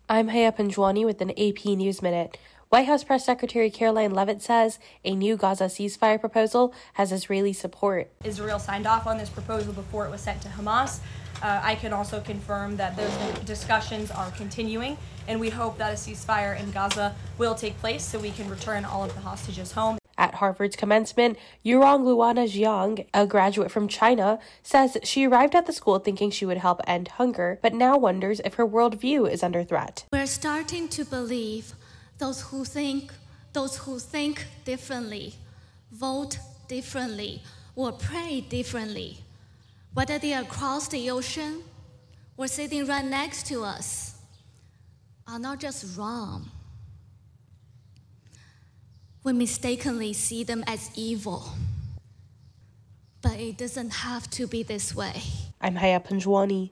I'm Haya Panjwani with an AP News Minute. White House Press Secretary Caroline Leavitt says a new Gaza ceasefire proposal has Israeli support. Israel signed off on this proposal before it was sent to Hamas. I can also confirm that those discussions are continuing, and we hope that a ceasefire in Gaza will take place so we can return all of the hostages home. At Harvard's commencement, Yurong Luana Jiang, a graduate from China, says she arrived at the school thinking she would help end hunger, but now wonders if her worldview is under threat. We're starting to believe those who think differently, vote differently, or pray differently, whether they are across the ocean or sitting right next to us, are not just wrong. We mistakenly see them as evil. But it doesn't have to be this way. I'm Haya Panjwani.